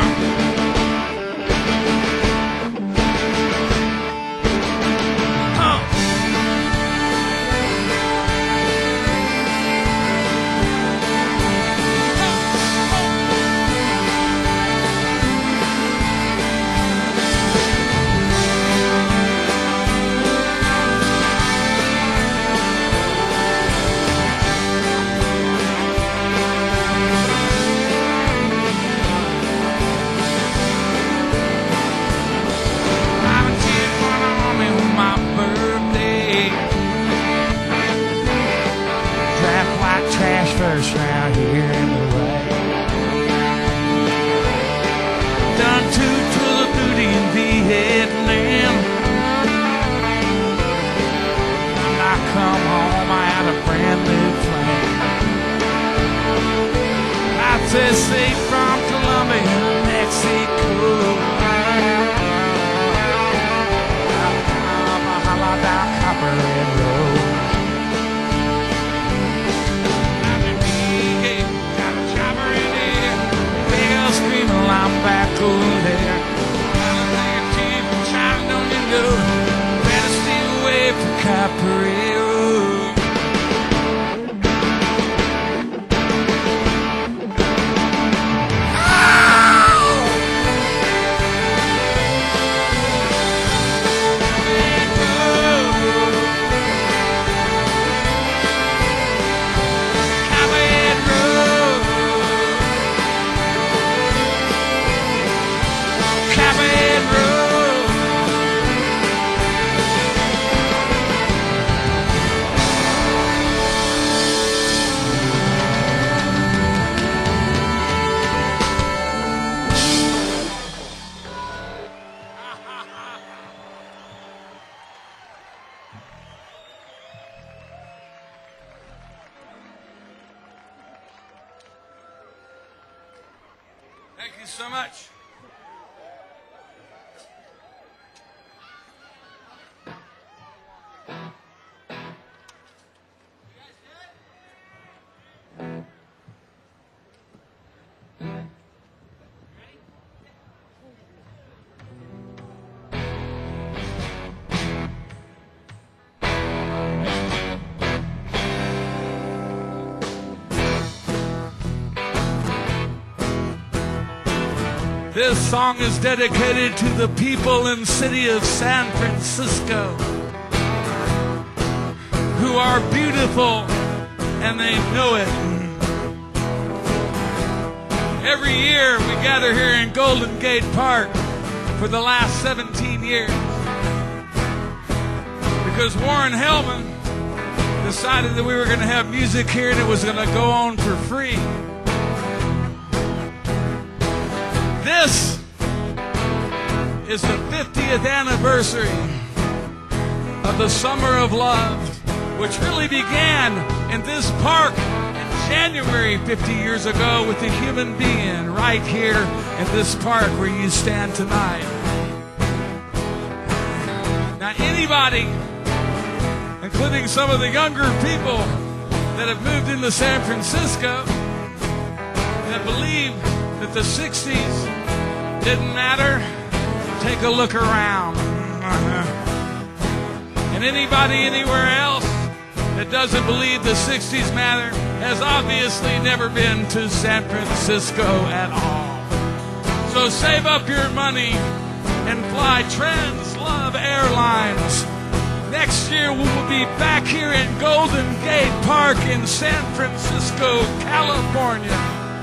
B: First round here in the way. Done two tours of duty in Vietnam. When I come home, I had a brand new plan. I said safe from Colombia to Mexico. I'm a holla down Copper Red Road. I'm back over there. I'm like a team from China, don't you know? Better stay away from Copper Red Road. Thank you so much. This song is dedicated to the people in the city of San Francisco who are beautiful and they know it. Every year we gather here in Golden Gate Park for the last seventeen years because Warren Hellman decided that we were going to have music here and it was going to go on for free. This is the fiftieth anniversary of the Summer of Love, which really began in this park in January fifty years ago with a human being right here in this park where you stand tonight. Now, anybody, including some of the younger people that have moved into San Francisco, that believe that the sixties didn't matter, take a look around. And anybody anywhere else that doesn't believe the sixties matter has obviously never been to San Francisco at all. So save up your money and fly TransLove Airlines. Next year we will be back here in Golden Gate Park in San Francisco, California.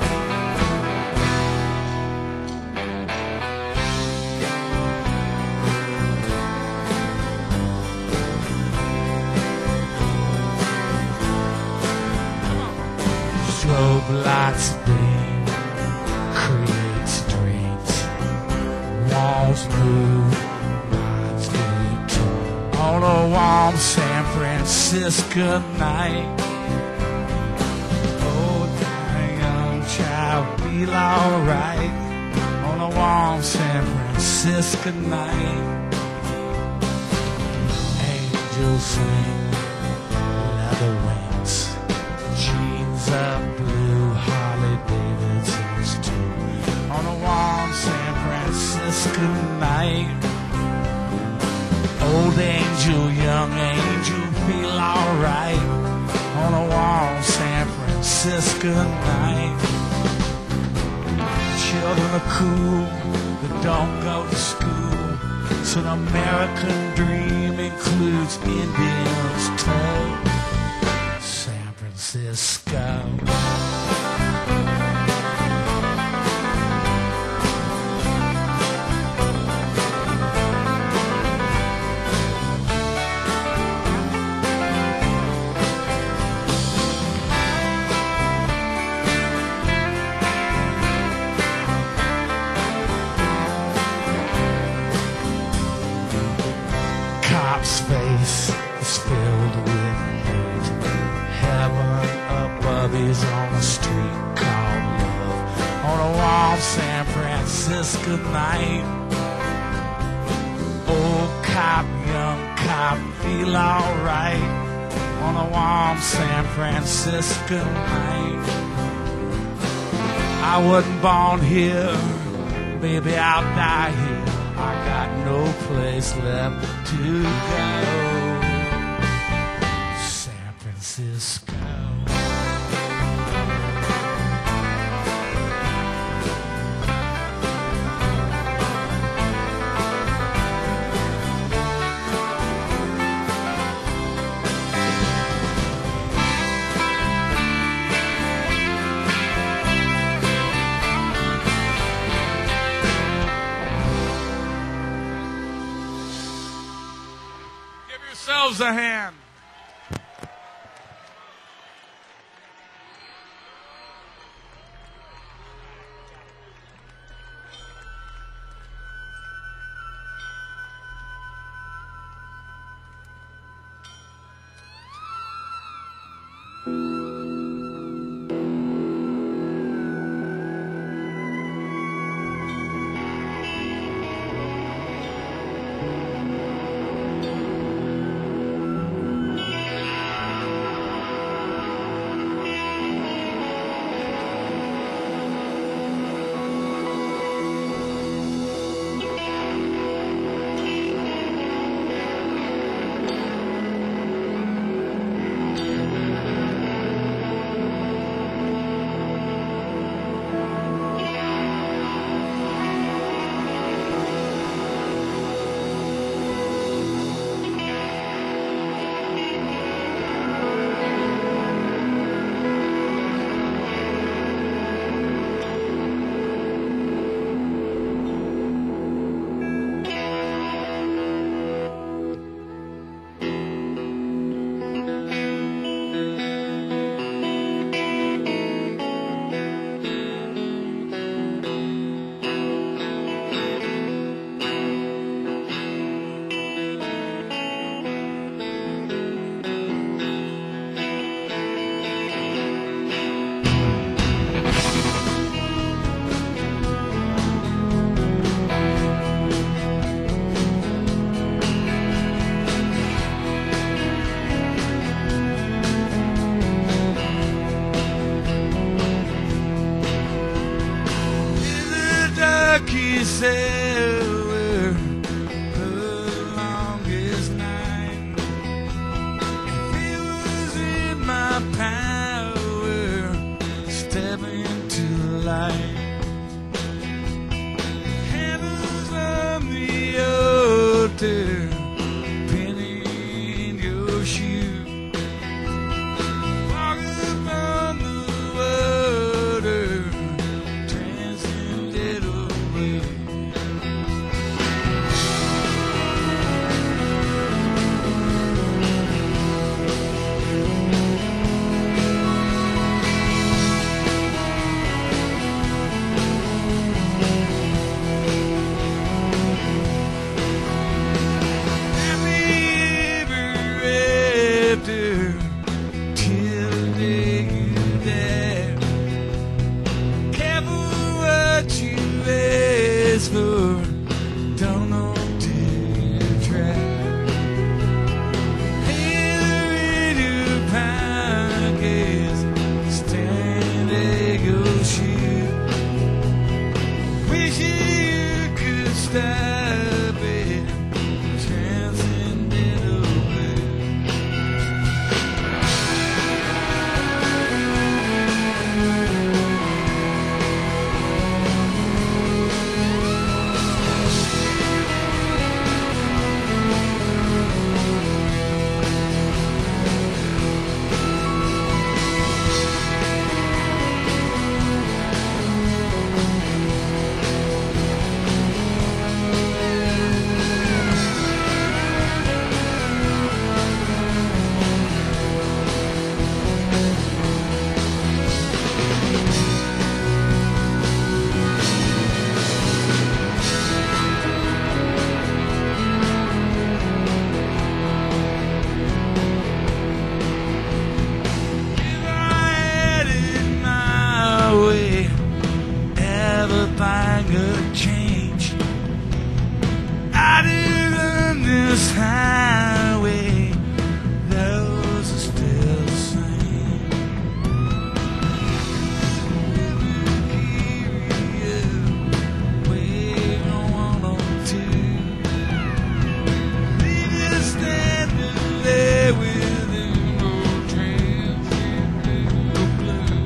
B: Strobe lights beam, creates dreams, walls move, minds leap on a warm San Francisco night. Oh, my young child, feel alright on a warm San Francisco night. Angels sing, leather wings, jeans of blue, Harley Davidsons too, on a warm San Francisco night. Old angel, young angel, feel alright on a warm San Francisco night. Children are cool, but don't go to school, so an American dream includes Indians too. San Francisco. Cop's face is filled with hate. Heaven above is on a street called love, on a warm San Francisco night. Old cop, young cop, feel alright on a warm San Francisco night. I wasn't born here, maybe I'll die here. I got no place left to go. San Francisco. Yourselves a hand. lucky sailor the longest night. If it was in my power, step into the light. Candles on the altar, penny in your shoe. Walk upon the water, transcended away. Happy ever after, till the day you die. Careful what you ask for, don't know till you try. Here in your pockets, stand at your shoe. Wish you could stop it, transcendent away. If I had it my way, everything could change. I'd run this highway, those are still the same. Where I want 'em to. Leave you standing there with no transcendent blue.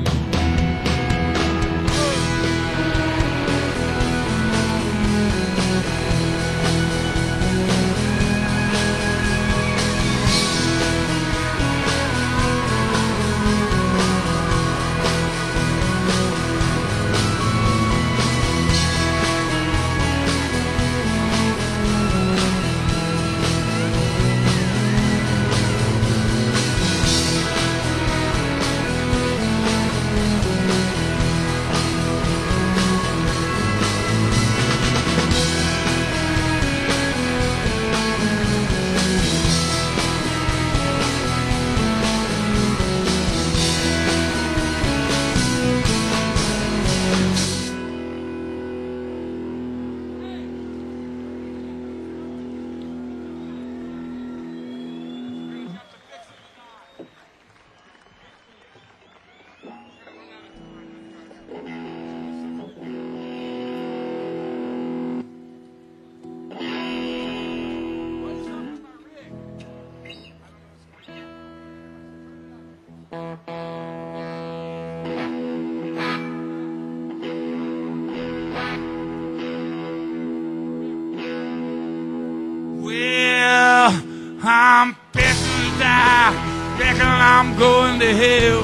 B: Well, I'm fixing to die, reckon I'm going to hell.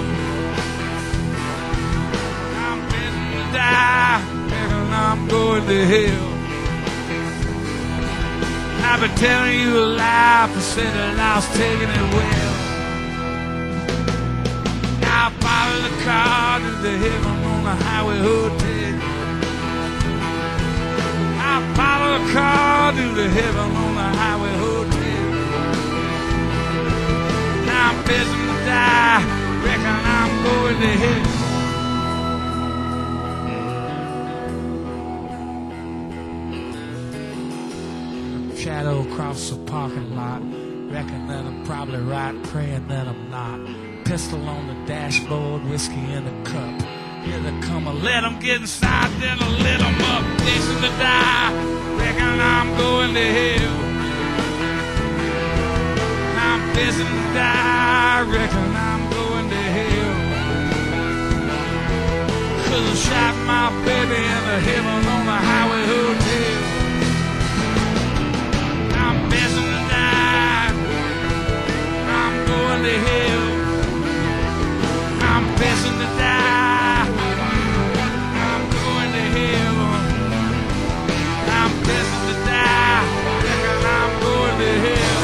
B: I'm fixing to die, reckon I'm going to hell. I've been telling you a lie, I said that I was taking it well. I followed the car to the heaven on the highway hotel. I followed the car to the heaven on the highway hotel. Now I'm fixing to die, reckon I'm going to hell. Shadow across the parking lot, reckon that I'm probably right, praying that I'm not. Pistol on the dashboard, whiskey in a cup. Here they come, I let them get inside, then I lit them up. fixing to die. Reckon I'm going to hell. I'm fixing to die. Reckon I'm going to hell. 'Cause I shot my baby in the heaven on the highway hotel. I'm fixing to die. I'm going to hell. I'm fixing to die. I'm going to hell. I'm fixing to die. Reckon I'm going to hell.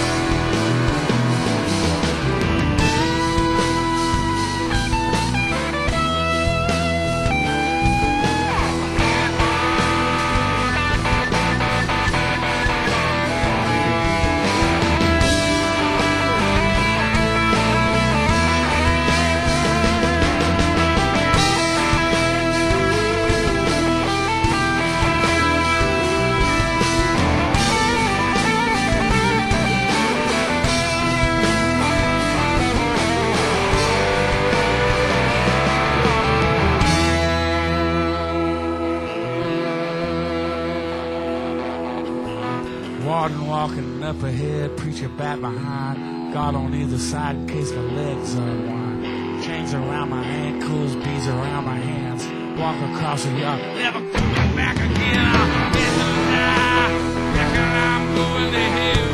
B: Warden walking up ahead, preacher back behind. God on either side in case my legs unwind. Chains around my ankles, beads around my hands. Walk across the yard, never coming back again. I'm fixing to die. Reckon I'm going to hell.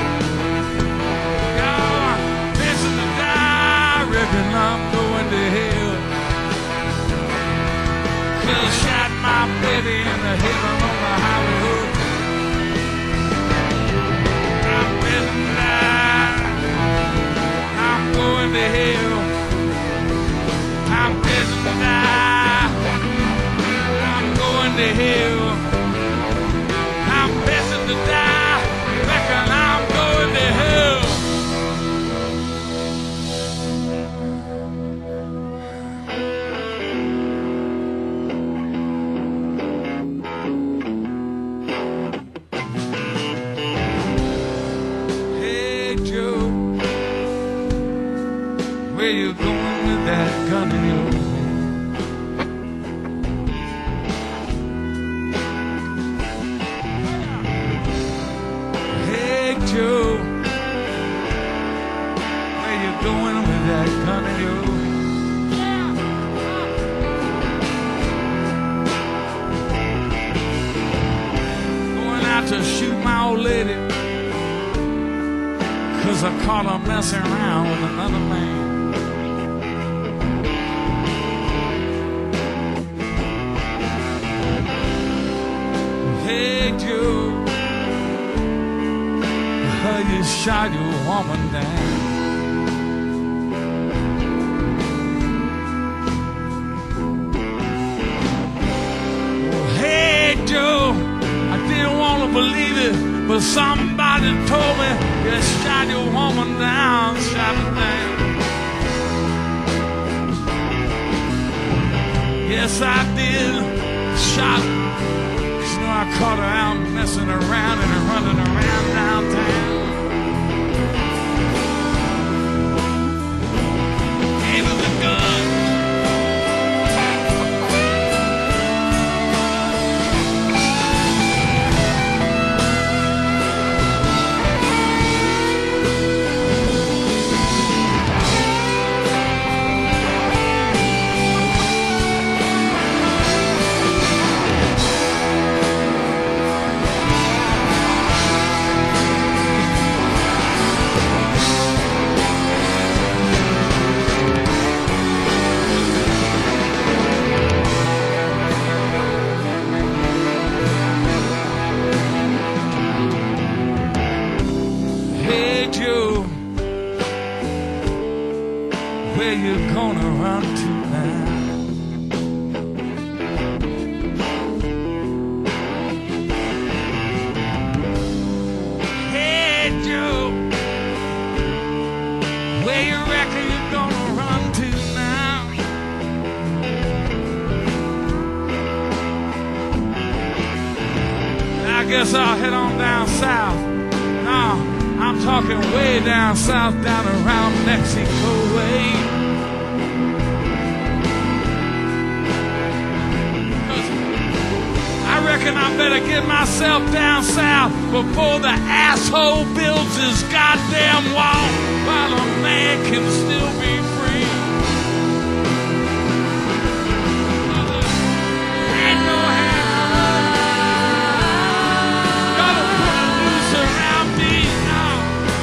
B: God, I'm fixing to die. Reckon I'm going to hell. 'Cause I shot my baby in the heaven on the highway hood. I'm going to hell. I'm fixing to die. I'm going to hell. I'm fixing to die. Reckon I'm going to hell. Where you going with that gun in your hand? Hey Joe, where you going with that gun in your hand? Going out to shoot my old lady, 'cause I caught her messing around with another man. Hey Joe, how you shot your woman down. Hey Joe, I didn't want to believe it, but somebody told me you shot your woman down, shot her down. Yes, I did, shot her. I caught her out messing around and running around downtown. Gave her the gun. Where you gonna run to now? Hey Joe, where you reckon you're gonna run to now? I guess I'll head on down south. No, I'm talking way down south, down around Mexico way. reckon I better get myself down south before the asshole builds his goddamn wall while a man can still be free. Ain't no hand. Gotta put a noose around me now.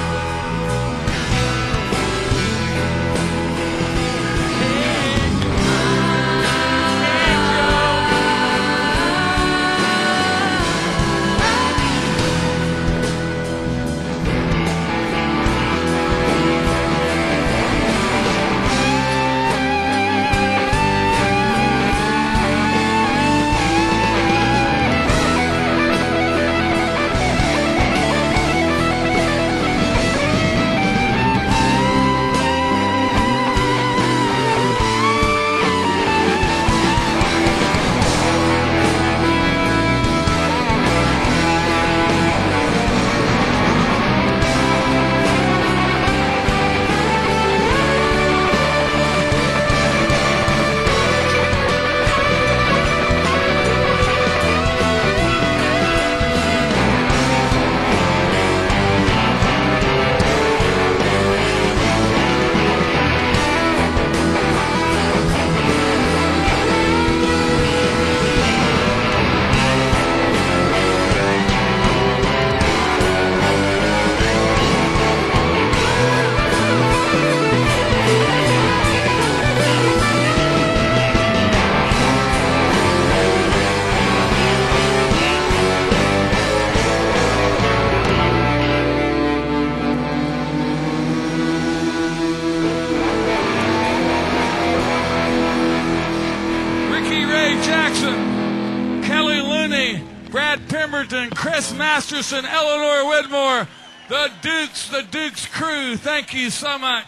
B: Chris Masterson, Eleanor Whitmore, the Dukes, the Dukes crew, thank you so much.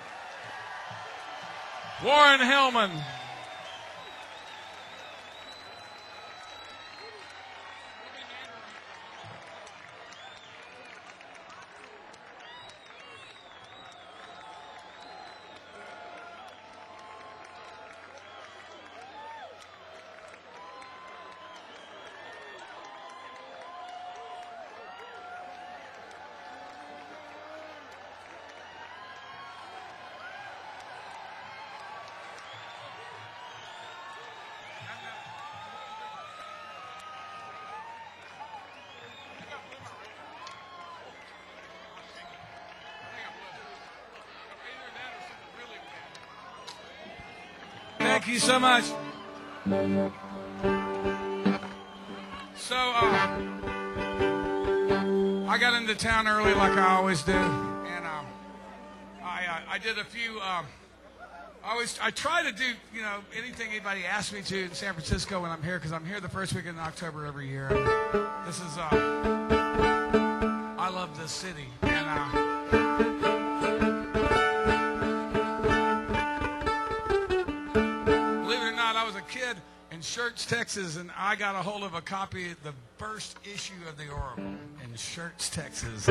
B: Warren Hellman. Thank you so much. So, uh, I got into town early like I always do, and um, I uh, I did a few. Um, I always I try to do you know anything anybody asks me to in San Francisco when I'm here because I'm here the first weekend in October every year. And this is uh, I love this city, and. Uh, kid in Schertz, Texas, and I got a hold of a copy of the first issue of the Oracle in Schertz, Texas.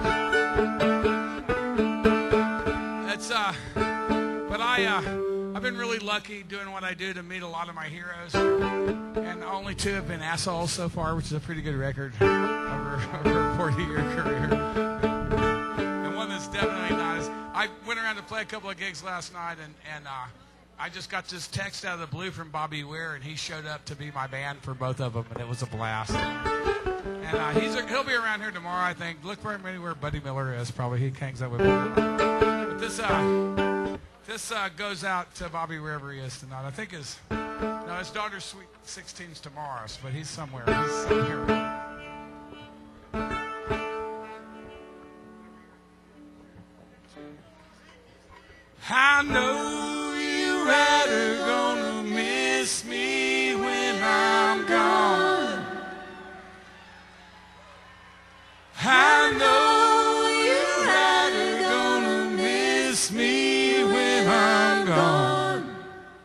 B: That's uh, but I uh, I've been really lucky doing what I do to meet a lot of my heroes, and only two have been assholes so far, which is a pretty good record over, over a forty-year career. And one that's definitely not as. I went around to play a couple of gigs last night, and and. Uh, I just got this text out of the blue from Bobby Weir, and he showed up to be my band for both of them, and it was a blast. And uh, he's he'll be around here tomorrow, I think. Look for him anywhere Buddy Miller is, probably. He hangs out with me. But this uh, this uh, goes out to Bobby wherever he is tonight. I think his no, his daughter's sweet sixteen's tomorrow, but he's somewhere. He's somewhere. I know you rather gonna miss me when I'm gone. I know you rather gonna miss me when I'm gone.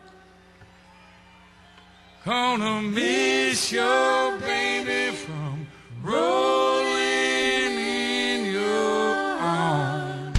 B: Gonna miss your baby from rolling in your arms.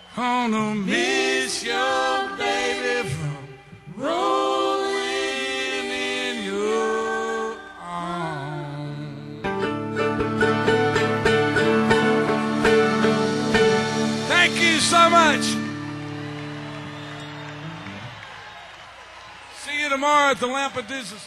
B: Gonna miss your baby from rolling in your arms. Thank you so much. See you tomorrow at the Lampedusa stage.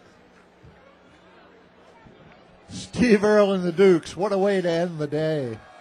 C: Steve Earle and the Dukes. What a way to end the day.